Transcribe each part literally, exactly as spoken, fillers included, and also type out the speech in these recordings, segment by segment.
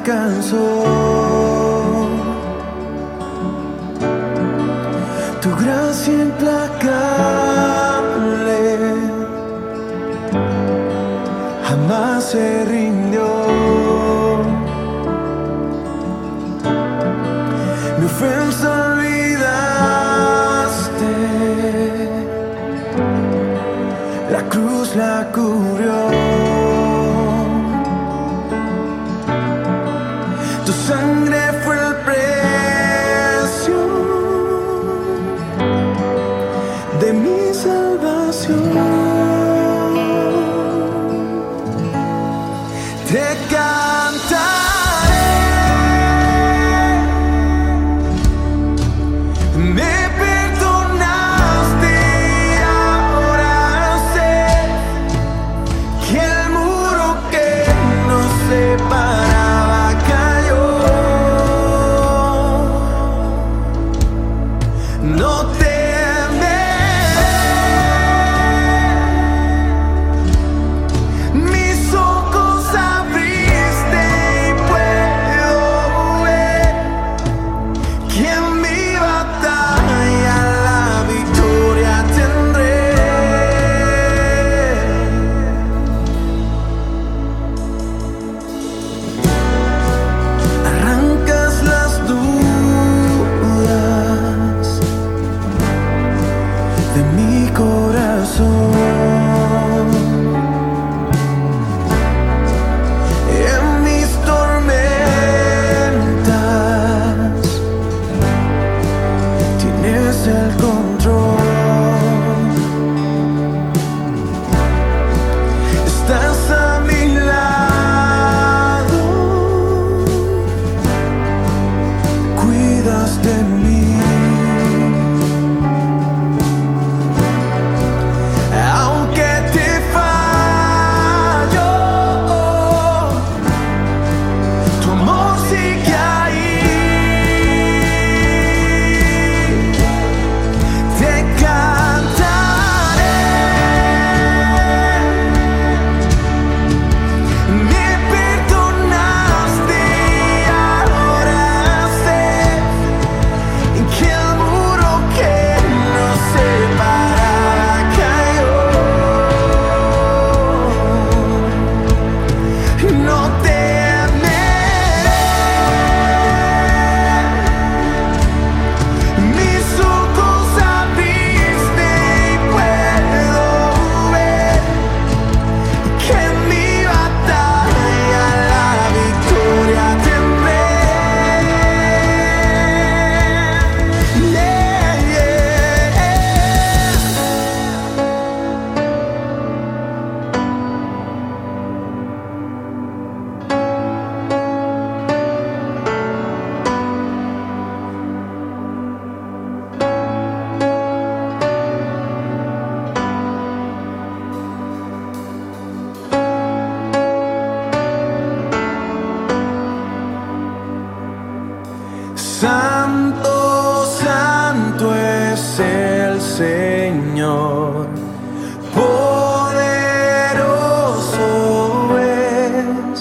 alcanzó. Tu gracia implacable jamás se rindió. Mi ofensa olvidaste, la cruz la cubrió. Tu sangre fue el precio de mi salvación. Te cantaré, me perdonaste y ahora sé que el muro que nos separaba cayó. No temeré, mis ojos abriste y puedo ver que en mi batalla la victoria tendré. Arrancas las dudas de mi corazón. En mis tormentas tienes el control. Estás a mi lado, cuidas de mí. Aunque te fallo, tu amor sigue ahí. Te cantaré, me perdonaste y ahora sé que el muro que nos separaba cayó. No temeré, mis ojos abriste y puedo ver que en mi batalla la victoria tendré. Yeah, yeah. Santo, santo es el Señor, poderoso es.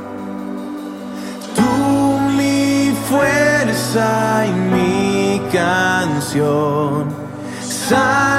Tú mi fuerza y mi canción. Santo